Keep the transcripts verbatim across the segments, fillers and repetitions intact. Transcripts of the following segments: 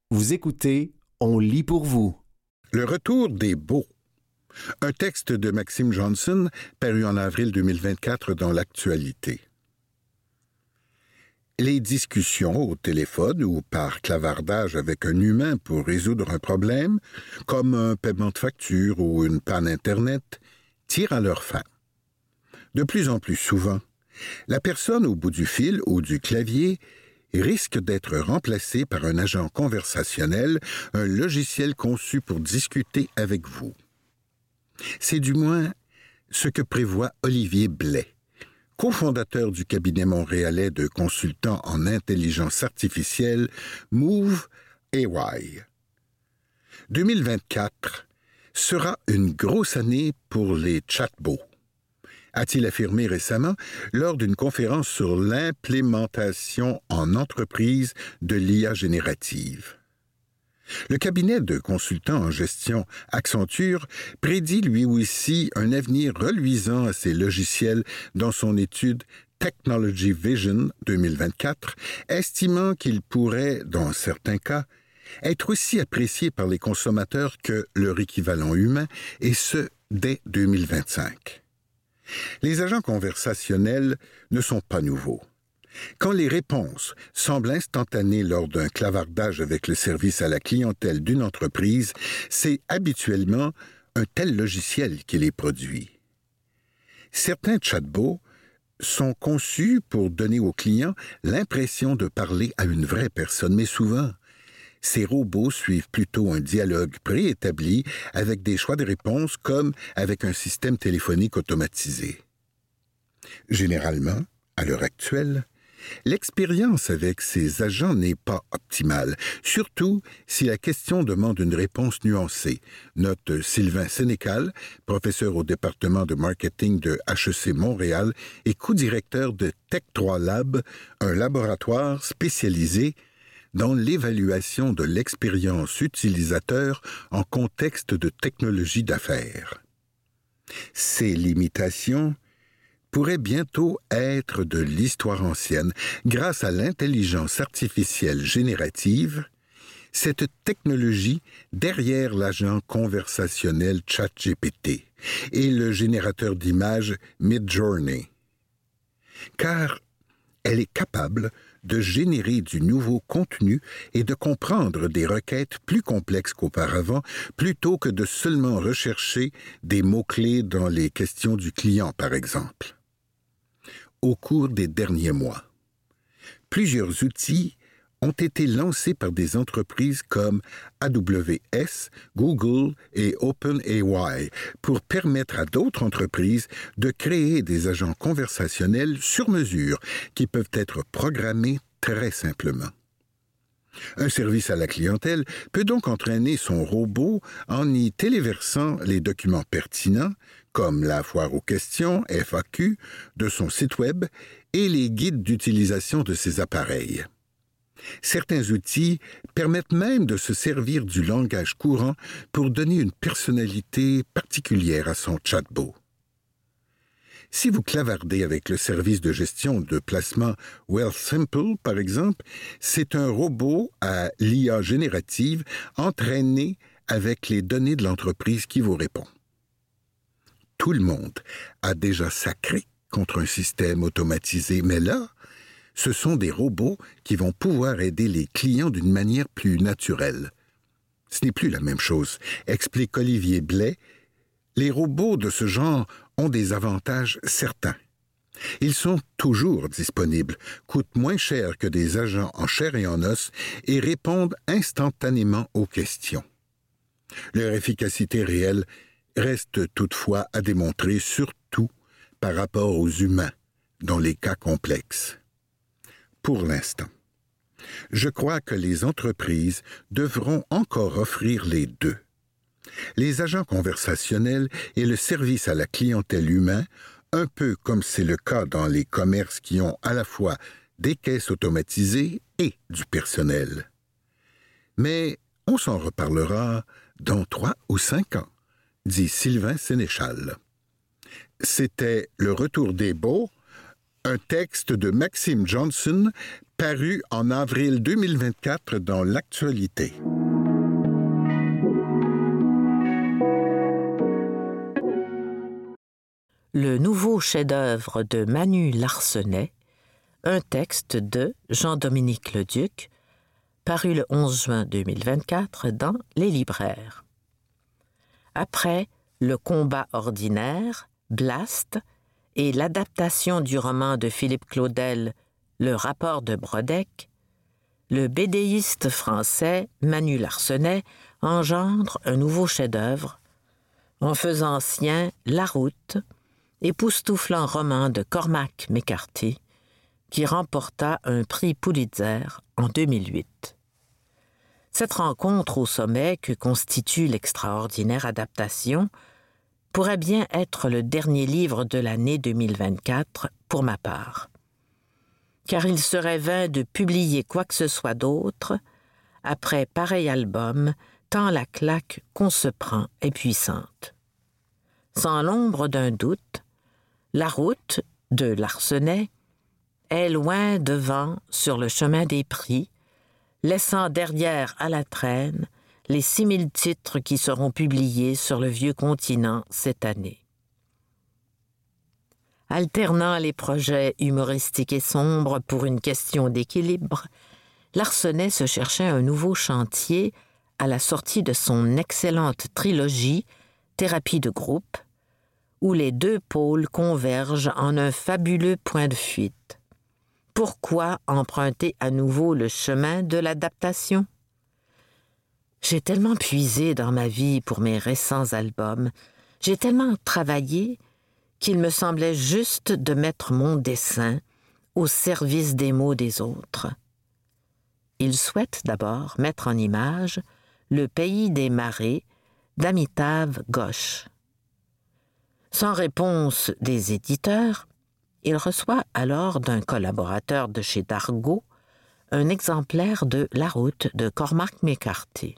Vous écoutez, on lit pour vous. Le retour des beaux. Un texte de Maxime Johnson, paru en avril deux mille vingt-quatre dans l'Actualité. Les discussions au téléphone ou par clavardage avec un humain pour résoudre un problème, comme un paiement de facture ou une panne Internet, tirent à leur fin. De plus en plus souvent, la personne au bout du fil ou du clavier risque d'être remplacée par un agent conversationnel, un logiciel conçu pour discuter avec vous. C'est du moins ce que prévoit Olivier Blais, cofondateur du cabinet montréalais de consultants en intelligence artificielle Move A Y. deux mille vingt-quatre sera une grosse année pour les chatbots, a-t-il affirmé récemment lors d'une conférence sur l'implémentation en entreprise de l'I A générative. Le cabinet de consultants en gestion Accenture prédit lui aussi un avenir reluisant à ces logiciels dans son étude Technology Vision deux mille vingt-quatre, estimant qu'ils pourraient, dans certains cas, être aussi appréciés par les consommateurs que leur équivalent humain, et ce, dès deux mille vingt-cinq. Les agents conversationnels ne sont pas nouveaux. Quand les réponses semblent instantanées lors d'un clavardage avec le service à la clientèle d'une entreprise, c'est habituellement un tel logiciel qui les produit. Certains chatbots sont conçus pour donner aux clients l'impression de parler à une vraie personne, mais souvent, ces robots suivent plutôt un dialogue préétabli avec des choix de réponses comme avec un système téléphonique automatisé. Généralement, à l'heure actuelle, l'expérience avec ces agents n'est pas optimale, surtout si la question demande une réponse nuancée, note Sylvain Sénécal, professeur au département de marketing de H E C Montréal et co-directeur de Tech trois Lab, un laboratoire spécialisé dans l'évaluation de l'expérience utilisateur en contexte de technologie d'affaires. Ces limitations pourraient bientôt être de l'histoire ancienne grâce à l'intelligence artificielle générative, cette technologie derrière l'agent conversationnel ChatGPT et le générateur d'images Midjourney. Car elle est capable de générer du nouveau contenu et de comprendre des requêtes plus complexes qu'auparavant, plutôt que de seulement rechercher des mots-clés dans les questions du client, par exemple. Au cours des derniers mois, plusieurs outils ont été lancés par des entreprises comme A W S, Google et OpenAI pour permettre à d'autres entreprises de créer des agents conversationnels sur mesure qui peuvent être programmés très simplement. Un service à la clientèle peut donc entraîner son robot en y téléversant les documents pertinents, comme la foire aux questions, F A Q, de son site web et les guides d'utilisation de ses appareils. Certains outils permettent même de se servir du langage courant pour donner une personnalité particulière à son chatbot. Si vous clavardez avec le service de gestion de placement Wealthsimple, par exemple, c'est un robot à l'I A générative entraîné avec les données de l'entreprise qui vous répond. Tout le monde a déjà sacré contre un système automatisé, mais là, ce sont des robots qui vont pouvoir aider les clients d'une manière plus naturelle. Ce n'est plus la même chose, explique Olivier Blais. Les robots de ce genre ont des avantages certains. Ils sont toujours disponibles, coûtent moins cher que des agents en chair et en os et répondent instantanément aux questions. Leur efficacité réelle reste toutefois à démontrer, surtout par rapport aux humains, dans les cas complexes. Pour l'instant, je crois que les entreprises devront encore offrir les deux. Les agents conversationnels et le service à la clientèle humain, un peu comme c'est le cas dans les commerces qui ont à la fois des caisses automatisées et du personnel. Mais on s'en reparlera dans trois ou cinq ans, dit Sylvain Sénéchal. C'était Le Retour des beaux, un texte de Maxime Johnson, paru en avril deux mille vingt-quatre dans l'Actualité. Le nouveau chef-d'œuvre de Manu Larsenet, un texte de Jean-Dominique Leduc, paru le onze juin deux mille vingt-quatre dans Les Libraires. Après Le combat ordinaire, Blast, et l'adaptation du roman de Philippe Claudel, Le rapport de Brodeck, le bédéiste français Manu Larsenet engendre un nouveau chef-d'œuvre en faisant sien La route, époustouflant roman de Cormac McCarthy, qui remporta un prix Pulitzer en deux mille huit. Cette rencontre au sommet que constitue l'extraordinaire adaptation pourrait bien être le dernier livre de l'année deux mille vingt-quatre pour ma part, car il serait vain de publier quoi que ce soit d'autre après pareil album, tant la claque qu'on se prend est puissante. Sans l'ombre d'un doute, La route de Larsenet est loin devant sur le chemin des prix, laissant derrière à la traîne les six mille titres qui seront publiés sur le vieux continent cette année. Alternant les projets humoristiques et sombres pour une question d'équilibre, Larsenet se cherchait un nouveau chantier à la sortie de son excellente trilogie Thérapie de groupe, où les deux pôles convergent en un fabuleux point de fuite. Pourquoi emprunter à nouveau le chemin de l'adaptation? J'ai tellement puisé dans ma vie pour mes récents albums, j'ai tellement travaillé qu'il me semblait juste de mettre mon dessin au service des mots des autres. Il souhaite d'abord mettre en image Le pays des marées d'Amitav Ghosh. Sans réponse des éditeurs, il reçoit alors d'un collaborateur de chez Dargaud un exemplaire de La route de Cormac McCarthy.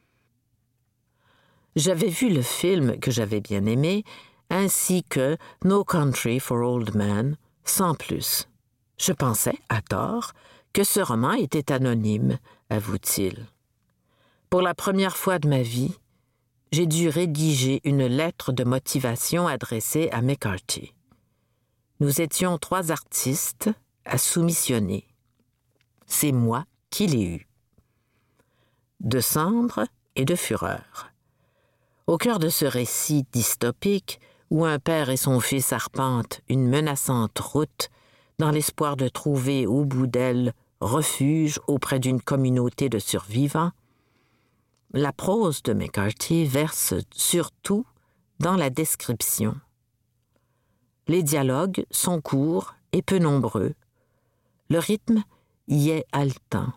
J'avais vu le film que j'avais bien aimé, ainsi que No Country for Old Men, sans plus. Je pensais, à tort, que ce roman était anonyme, avoue-t-il. Pour la première fois de ma vie, j'ai dû rédiger une lettre de motivation adressée à McCarthy. Nous étions trois artistes à soumissionner. C'est moi qui l'ai eu. De cendres et de fureur. Au cœur de ce récit dystopique, où un père et son fils arpentent une menaçante route dans l'espoir de trouver au bout d'elle refuge auprès d'une communauté de survivants, la prose de McCarthy verse surtout dans la description. Les dialogues sont courts et peu nombreux. Le rythme y est haletant.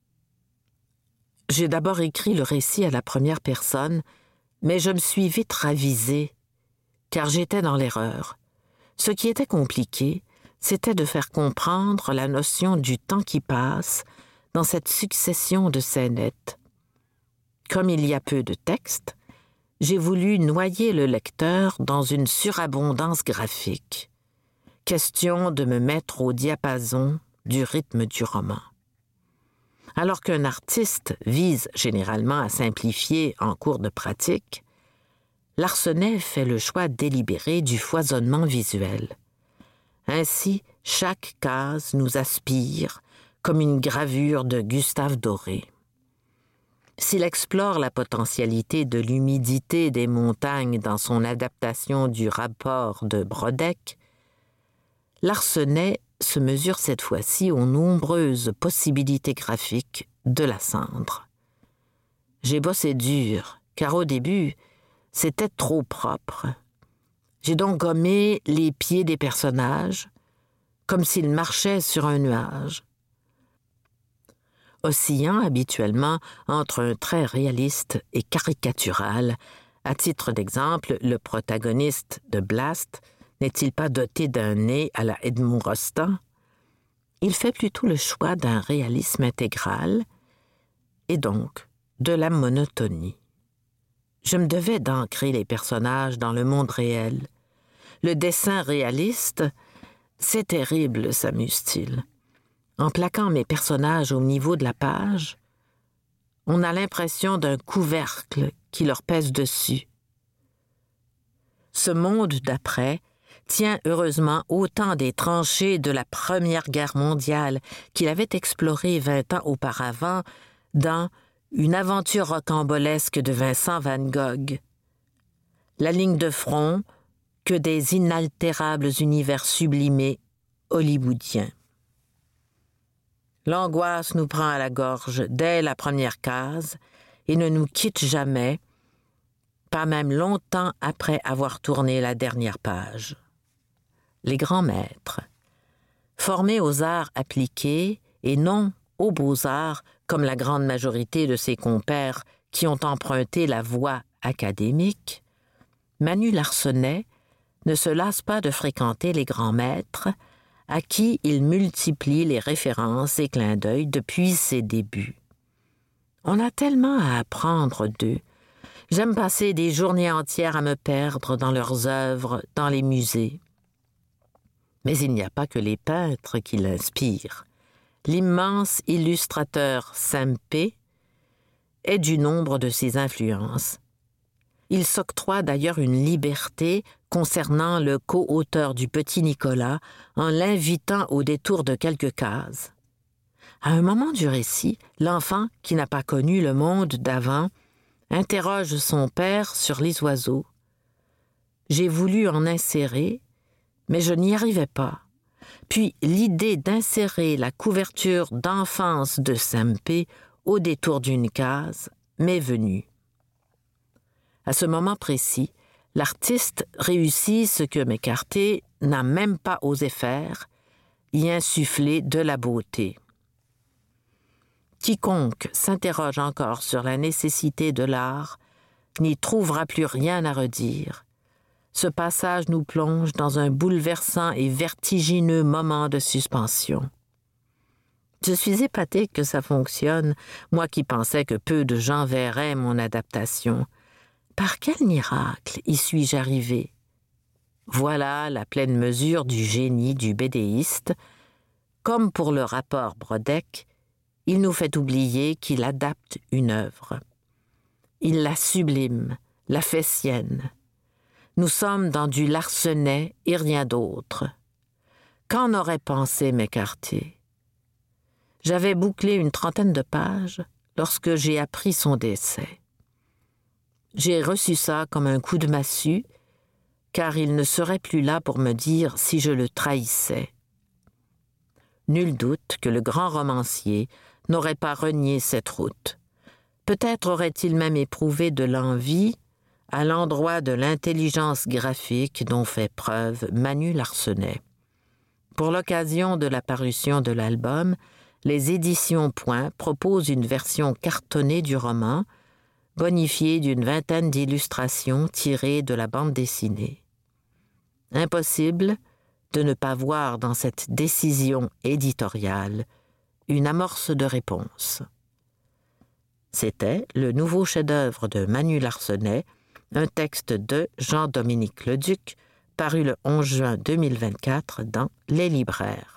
J'ai d'abord écrit le récit à la première personne, mais je me suis vite ravisée, car j'étais dans l'erreur. Ce qui était compliqué, c'était de faire comprendre la notion du temps qui passe dans cette succession de scénettes. Comme il y a peu de texte, j'ai voulu noyer le lecteur dans une surabondance graphique. Question de me mettre au diapason du rythme du roman. Alors qu'un artiste vise généralement à simplifier en cours de pratique, Larsenet fait le choix délibéré du foisonnement visuel. Ainsi, chaque case nous aspire comme une gravure de Gustave Doré. S'il explore la potentialité de l'humidité des montagnes dans son adaptation du rapport de Brodeck, Larsenet se mesure cette fois-ci aux nombreuses possibilités graphiques de la cendre. J'ai bossé dur, car au début, c'était trop propre. J'ai donc gommé les pieds des personnages, comme s'ils marchaient sur un nuage. Oscillant habituellement entre un trait réaliste et caricatural, à titre d'exemple, le protagoniste de Blast n'est-il pas doté d'un nez à la Edmond Rostand? Il fait plutôt le choix d'un réalisme intégral et donc de la monotonie. Je me devais d'ancrer les personnages dans le monde réel. Le dessin réaliste, c'est terrible, s'amuse-t-il. En plaquant mes personnages au niveau de la page, on a l'impression d'un couvercle qui leur pèse dessus. Ce monde d'après tient heureusement autant des tranchées de la Première Guerre mondiale qu'il avait exploré vingt ans auparavant dans Une aventure rocambolesque de Vincent van Gogh. La ligne de front que des inaltérables univers sublimés hollywoodiens. L'angoisse nous prend à la gorge dès la première case et ne nous quitte jamais, pas même longtemps après avoir tourné la dernière page. Les grands maîtres, formés aux arts appliqués et non aux beaux-arts comme la grande majorité de ses compères qui ont emprunté la voie académique, Manu Larsenet ne se lasse pas de fréquenter les grands maîtres à qui il multiplie les références et clins d'œil depuis ses débuts. On a tellement à apprendre d'eux. J'aime passer des journées entières à me perdre dans leurs œuvres, dans les musées. Mais il n'y a pas que les peintres qui l'inspirent. L'immense illustrateur Sempé est du nombre de ses influences. Il s'octroie d'ailleurs une liberté concernant le co-auteur du Petit Nicolas en l'invitant au détour de quelques cases. À un moment du récit, l'enfant, qui n'a pas connu le monde d'avant, interroge son père sur les oiseaux. J'ai voulu en insérer, mais je n'y arrivais pas. Puis l'idée d'insérer la couverture d'enfance de Sempé au détour d'une case m'est venue. À ce moment précis, l'artiste réussit ce que McCarthy n'a même pas osé faire, y insuffler de la beauté. Quiconque s'interroge encore sur la nécessité de l'art n'y trouvera plus rien à redire. Ce passage nous plonge dans un bouleversant et vertigineux moment de suspension. Je suis épatée que ça fonctionne, moi qui pensais que peu de gens verraient mon adaptation. Par quel miracle y suis-je arrivée? Voilà la pleine mesure du génie du bédéiste. Comme pour le rapport Brodeck, il nous fait oublier qu'il adapte une œuvre. Il la sublime, la fait sienne. Nous sommes dans du Larsenet et rien d'autre. Qu'en aurait pensé McCarthy? J'avais bouclé une trentaine de pages lorsque j'ai appris son décès. J'ai reçu ça comme un coup de massue, car il ne serait plus là pour me dire si je le trahissais. Nul doute que le grand romancier n'aurait pas renié cette route. Peut-être aurait-il même éprouvé de l'envie à l'endroit de l'intelligence graphique dont fait preuve Manu Larsenet. Pour l'occasion de la parution de l'album, les éditions Point proposent une version cartonnée du roman, bonifiée d'une vingtaine d'illustrations tirées de la bande dessinée. Impossible de ne pas voir dans cette décision éditoriale une amorce de réponse. C'était le nouveau chef-d'œuvre de Manu Larsenet, un texte de Jean-Dominique Leduc, paru le onze juin deux mille vingt-quatre dans Les Libraires.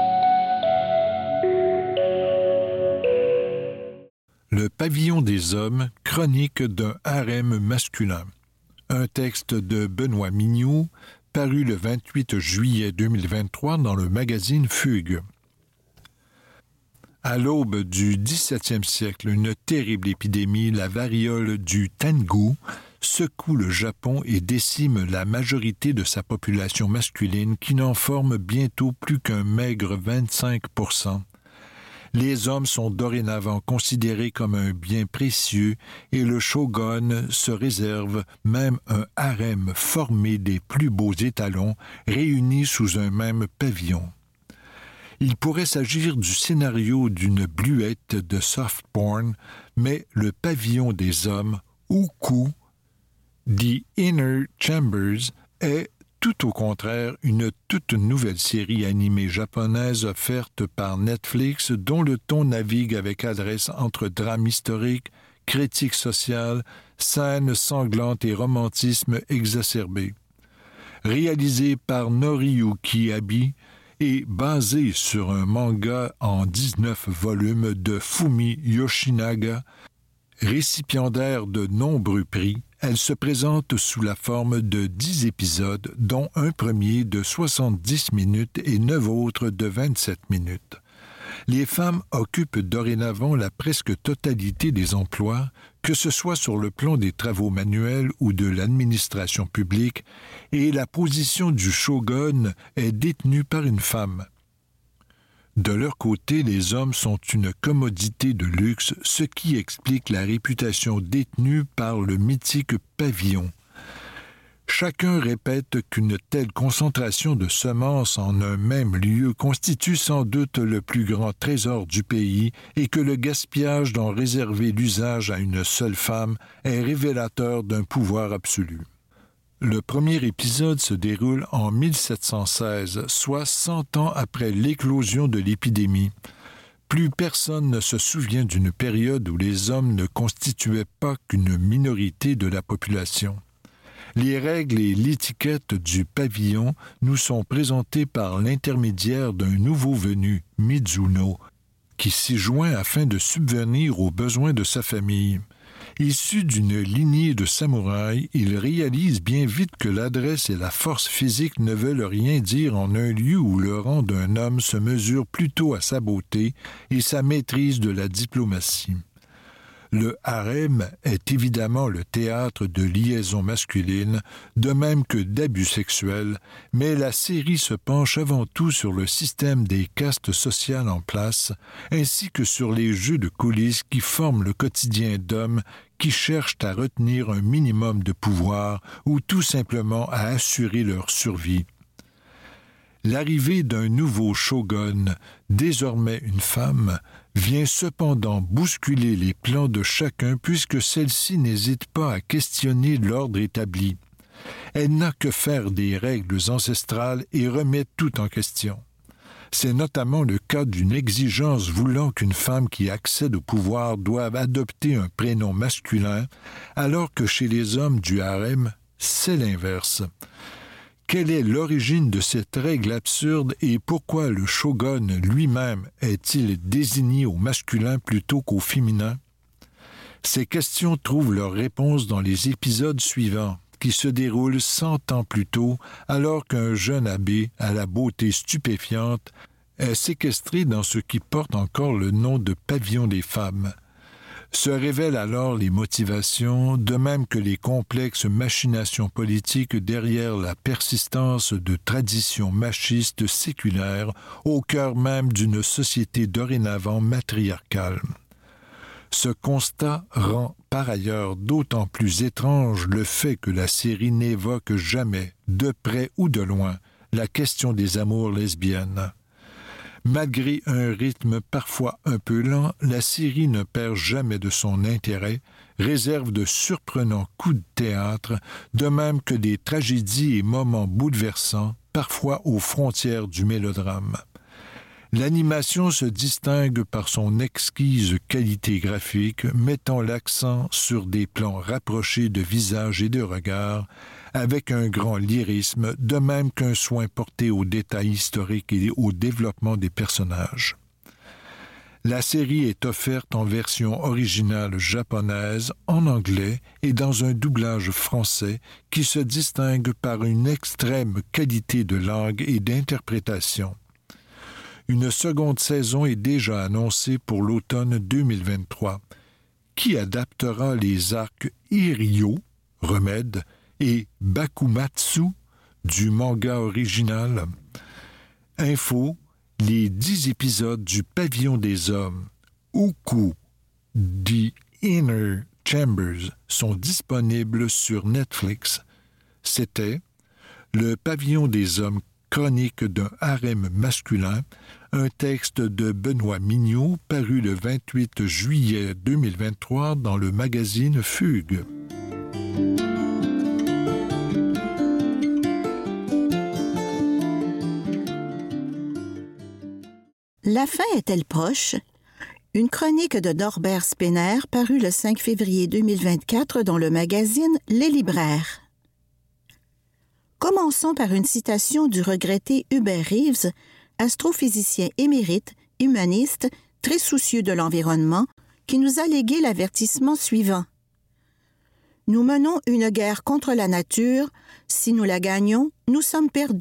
Le pavillon des hommes, chronique d'un harem masculin. Un texte de Benoît Mignoux, paru le vingt-huit juillet deux mille vingt-trois dans le magazine Fugue. À l'aube du dix-septième siècle, une terrible épidémie, la variole du Tengu, secoue le Japon et décime la majorité de sa population masculine qui n'en forme bientôt plus qu'un maigre vingt-cinq pour cent. Les hommes sont dorénavant considérés comme un bien précieux et le shogun se réserve même un harem formé des plus beaux étalons réunis sous un même pavillon. Il pourrait s'agir du scénario d'une bluette de soft porn, mais le pavillon des hommes, Uku, The Inner Chambers, est tout au contraire une toute nouvelle série animée japonaise offerte par Netflix dont le ton navigue avec adresse entre drame historique, critique sociale, scènes sanglantes et romantisme exacerbé. Réalisé par Noriyuki Abi est basée sur un manga en dix-neuf volumes de Fumi Yoshinaga. Récipiendaire de nombreux prix, elle se présente sous la forme de dix épisodes, dont un premier de soixante-dix minutes et neuf autres de vingt-sept minutes. Les femmes occupent dorénavant la presque totalité des emplois, que ce soit sur le plan des travaux manuels ou de l'administration publique, et la position du shogun est détenue par une femme. De leur côté, les hommes sont une commodité de luxe, ce qui explique la réputation détenue par le mythique pavillon. Chacun répète qu'une telle concentration de semences en un même lieu constitue sans doute le plus grand trésor du pays et que le gaspillage d'en réserver l'usage à une seule femme est révélateur d'un pouvoir absolu. Le premier épisode se déroule en mille sept cent seize, soit cent ans après l'éclosion de l'épidémie. Plus personne ne se souvient d'une période où les hommes ne constituaient pas qu'une minorité de la population. Les règles et l'étiquette du pavillon nous sont présentées par l'intermédiaire d'un nouveau venu, Mizuno, qui s'y joint afin de subvenir aux besoins de sa famille. Issu d'une lignée de samouraïs, il réalise bien vite que l'adresse et la force physique ne veulent rien dire en un lieu où le rang d'un homme se mesure plutôt à sa beauté et sa maîtrise de la diplomatie. Le harem est évidemment le théâtre de liaisons masculines, de même que d'abus sexuels, mais la série se penche avant tout sur le système des castes sociales en place, ainsi que sur les jeux de coulisses qui forment le quotidien d'hommes qui cherchent à retenir un minimum de pouvoir ou tout simplement à assurer leur survie. L'arrivée d'un nouveau shogun, désormais une femme, vient cependant bousculer les plans de chacun puisque celle-ci n'hésite pas à questionner l'ordre établi. Elle n'a que faire des règles ancestrales et remet tout en question. C'est notamment le cas d'une exigence voulant qu'une femme qui accède au pouvoir doive adopter un prénom masculin, alors que chez les hommes du harem, c'est l'inverse. Quelle est l'origine de cette règle absurde et pourquoi le shogun lui-même est-il désigné au masculin plutôt qu'au féminin? Ces questions trouvent leur réponse dans les épisodes suivants, qui se déroulent cent ans plus tôt, alors qu'un jeune abbé à la beauté stupéfiante est séquestré dans ce qui porte encore le nom de pavillon des femmes. Se révèlent alors les motivations, de même que les complexes machinations politiques derrière la persistance de traditions machistes séculaires au cœur même d'une société dorénavant matriarcale. Ce constat rend par ailleurs d'autant plus étrange le fait que la série n'évoque jamais, de près ou de loin, la question des amours lesbiennes. Malgré un rythme parfois un peu lent, la série ne perd jamais de son intérêt, réserve de surprenants coups de théâtre, de même que des tragédies et moments bouleversants, parfois aux frontières du mélodrame. L'animation se distingue par son exquise qualité graphique, mettant l'accent sur des plans rapprochés de visages et de regards, avec un grand lyrisme, de même qu'un soin porté aux détails historiques et au développement des personnages. La série est offerte en version originale japonaise, en anglais et dans un doublage français qui se distingue par une extrême qualité de langue et d'interprétation. Une seconde saison est déjà annoncée pour l'automne deux mille vingt-trois, qui adaptera les arcs Iryo, Remède, et Bakumatsu du manga original. Info, les dix épisodes du Pavillon des Hommes, Uku, The Inner Chambers, sont disponibles sur Netflix. C'était Le Pavillon des Hommes, chronique d'un harem masculin, un texte de Benoît Mignot paru le vingt-huit juillet deux mille vingt-trois dans le magazine Fugue. La fin est-elle proche? Une chronique de Norbert Spener parue le cinq février deux mille vingt-quatre dans le magazine Les Libraires. Commençons par une citation du regretté Hubert Reeves astrophysicien émérite, humaniste, très soucieux de l'environnement, qui nous a légué l'avertissement suivant. « Nous menons une guerre contre la nature. Si nous la gagnons, nous sommes perdus. »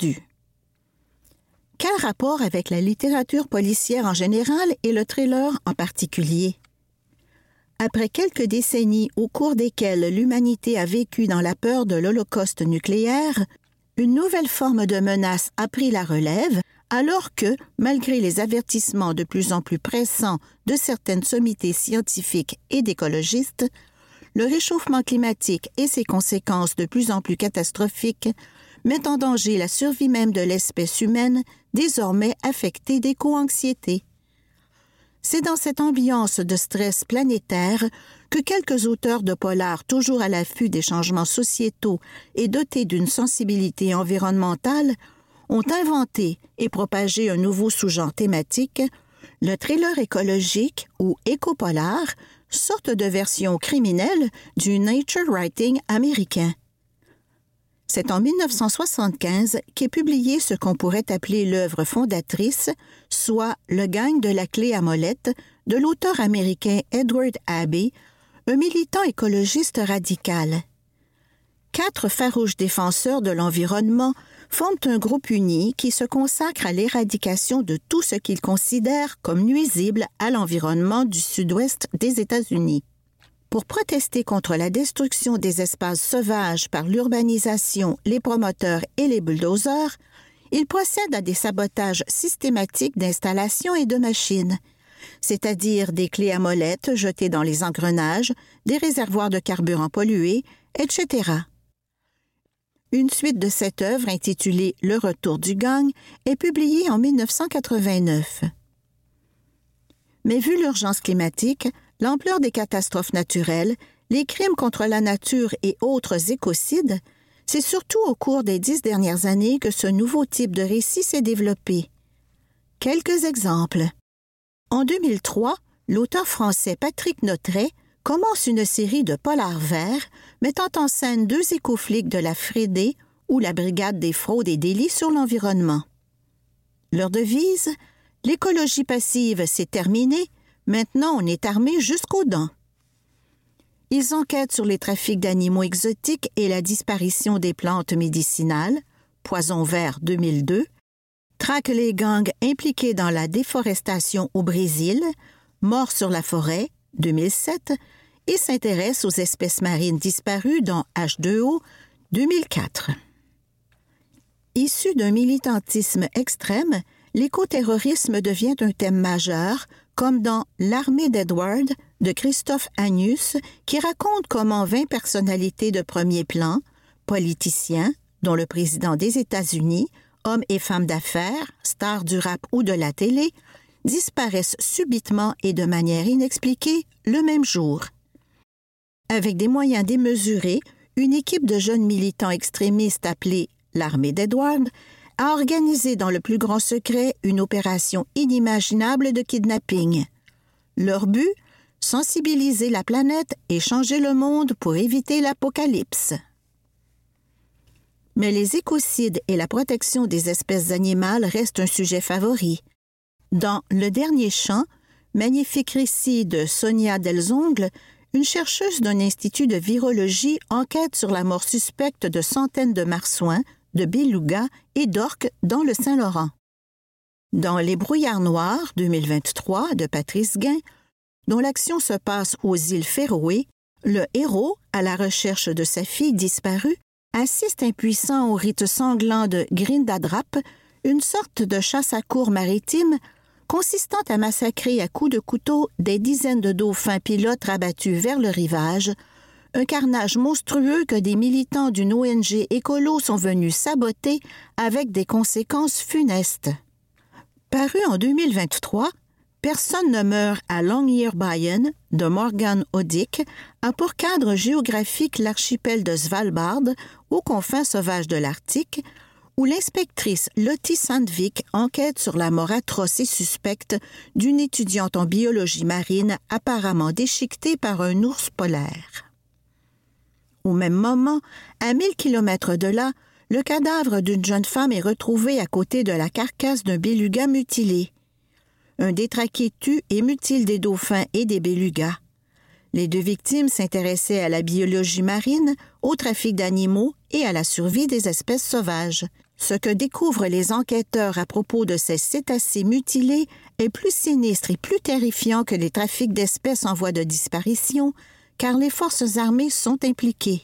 Quel rapport avec la littérature policière en général et le thriller en particulier? Après quelques décennies au cours desquelles l'humanité a vécu dans la peur de l'Holocauste nucléaire, une nouvelle forme de menace a pris la relève, alors que, malgré les avertissements de plus en plus pressants de certaines sommités scientifiques et d'écologistes, le réchauffement climatique et ses conséquences de plus en plus catastrophiques mettent en danger la survie même de l'espèce humaine, désormais affectée d'éco-anxiété. C'est dans cette ambiance de stress planétaire que quelques auteurs de polar toujours à l'affût des changements sociétaux et dotés d'une sensibilité environnementale ont inventé et propagé un nouveau sous-genre thématique, le thriller écologique ou éco-polar, sorte de version criminelle du nature writing américain. C'est en mille neuf cent soixante-quinze qu'est publié ce qu'on pourrait appeler l'œuvre fondatrice, soit Le gang de la clé à molette, de l'auteur américain Edward Abbey, un militant écologiste radical. Quatre farouches défenseurs de l'environnement forment un groupe uni qui se consacre à l'éradication de tout ce qu'ils considèrent comme nuisible à l'environnement du sud-ouest des États-Unis. Pour protester contre la destruction des espaces sauvages par l'urbanisation, les promoteurs et les bulldozers, ils procèdent à des sabotages systématiques d'installations et de machines, c'est-à-dire des clés à molette jetées dans les engrenages, des réservoirs de carburant pollués, et cetera. Une suite de cette œuvre, intitulée « Le retour du gang », est publiée en mille neuf cent quatre-vingt-neuf. Mais vu l'urgence climatique, l'ampleur des catastrophes naturelles, les crimes contre la nature et autres écocides, c'est surtout au cours des dix dernières années que ce nouveau type de récit s'est développé. Quelques exemples. En deux mille trois, l'auteur français Patrick Notret commence une série de polars verts mettant en scène deux écoflics de la F R E D E ou la Brigade des fraudes et délits sur l'environnement. Leur devise « L'écologie passive, c'est terminé, maintenant on est armé jusqu'aux dents ». Ils enquêtent sur les trafics d'animaux exotiques et la disparition des plantes médicinales, Poison vert deux mille deux, traquent les gangs impliqués dans la déforestation au Brésil, Mort sur la forêt, deux mille sept, et s'intéresse aux espèces marines disparues dans H deux O, deux mille quatre. Issu d'un militantisme extrême, l'écoterrorisme devient un thème majeur, comme dans L'armée d'Edward de Christophe Agnus, qui raconte comment vingt personnalités de premier plan, politiciens, dont le président des États-Unis, hommes et femmes d'affaires, stars du rap ou de la télé, disparaissent subitement et de manière inexpliquée le même jour. Avec des moyens démesurés, une équipe de jeunes militants extrémistes appelée l'Armée d'Edward a organisé dans le plus grand secret une opération inimaginable de kidnapping. Leur but ? Sensibiliser la planète et changer le monde pour éviter l'apocalypse. Mais les écocides et la protection des espèces animales restent un sujet favori. Dans Le dernier chant, magnifique récit de Sonia Delzongle, une chercheuse d'un institut de virologie enquête sur la mort suspecte de centaines de marsouins, de belugas et d'orques dans le Saint-Laurent. Dans Les brouillards noirs, deux mille vingt-trois, de Patrice Guin, dont l'action se passe aux îles Féroé, le héros, à la recherche de sa fille disparue, assiste impuissant au rite sanglant de Grindadrap, une sorte de chasse à courre maritime consistant à massacrer à coups de couteau des dizaines de dauphins pilotes rabattus vers le rivage, un carnage monstrueux que des militants d'une O N G écolo sont venus saboter avec des conséquences funestes. Paru en deux mille vingt-trois, Personne ne meurt à Longyearbyen de Morgan Odick a pour cadre géographique l'archipel de Svalbard, aux confins sauvages de l'Arctique, où l'inspectrice Lottie Sandvik enquête sur la mort atroce et suspecte d'une étudiante en biologie marine apparemment déchiquetée par un ours polaire. Au même moment, à mille kilomètres de là, le cadavre d'une jeune femme est retrouvé à côté de la carcasse d'un beluga mutilé. Un détraqué tue et mutile des dauphins et des belugas. Les deux victimes s'intéressaient à la biologie marine, au trafic d'animaux et à la survie des espèces sauvages. Ce que découvrent les enquêteurs à propos de ces cétacés mutilés est plus sinistre et plus terrifiant que les trafics d'espèces en voie de disparition, car les forces armées sont impliquées.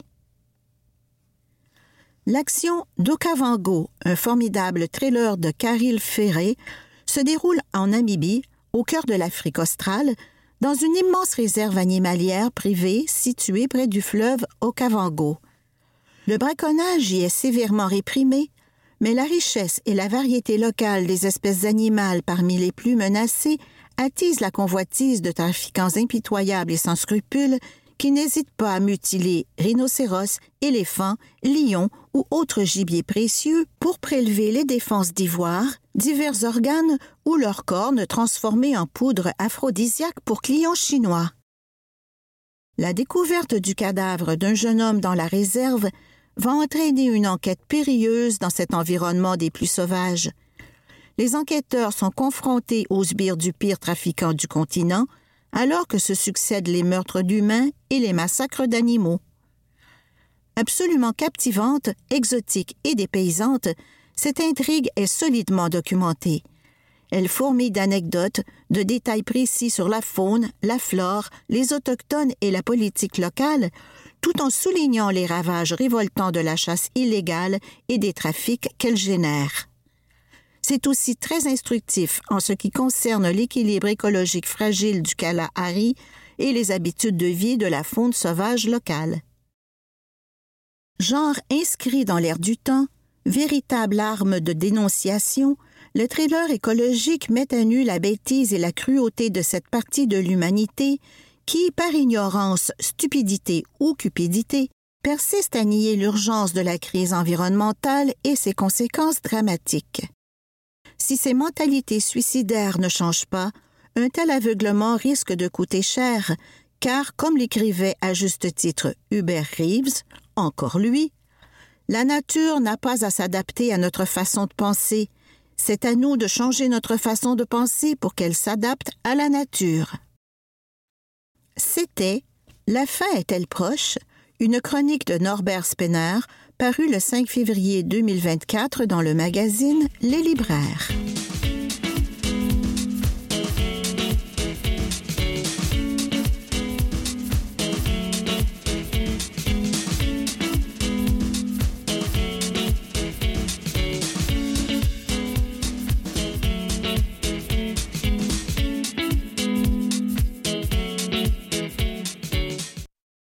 L'action d'Okavango, un formidable thriller de Khalil Ferré, se déroule en Namibie, au cœur de l'Afrique australe, dans une immense réserve animalière privée située près du fleuve Okavango. Le braconnage y est sévèrement réprimé, mais la richesse et la variété locale des espèces animales parmi les plus menacées attisent la convoitise de trafiquants impitoyables et sans scrupules qui n'hésitent pas à mutiler rhinocéros, éléphants, lions ou autres gibiers précieux pour prélever les défenses d'ivoire, divers organes ou leurs cornes transformés en poudre aphrodisiaque pour clients chinois. La découverte du cadavre d'un jeune homme dans la réserve va entraîner une enquête périlleuse dans cet environnement des plus sauvages. Les enquêteurs sont confrontés aux sbires du pire trafiquant du continent, alors que se succèdent les meurtres d'humains et les massacres d'animaux. Absolument captivante, exotique et dépaysante, cette intrigue est solidement documentée. Elle fourmille d'anecdotes, de détails précis sur la faune, la flore, les autochtones et la politique locale, tout en soulignant les ravages révoltants de la chasse illégale et des trafics qu'elle génère. C'est aussi très instructif en ce qui concerne l'équilibre écologique fragile du Kalahari et les habitudes de vie de la faune sauvage locale. Genre inscrit dans l'air du temps, véritable arme de dénonciation, le thriller écologique met à nu la bêtise et la cruauté de cette partie de l'humanité qui, par ignorance, stupidité ou cupidité, persiste à nier l'urgence de la crise environnementale et ses conséquences dramatiques. Si ces mentalités suicidaires ne changent pas, un tel aveuglement risque de coûter cher, car, comme l'écrivait à juste titre Hubert Reeves, encore lui, la nature n'a pas à s'adapter à notre façon de penser. C'est à nous de changer notre façon de penser pour qu'elle s'adapte à la nature. C'était « La fin est-elle proche ?» une chronique de Norbert Spener, parue le cinq février deux mille vingt-quatre dans le magazine Les Libraires.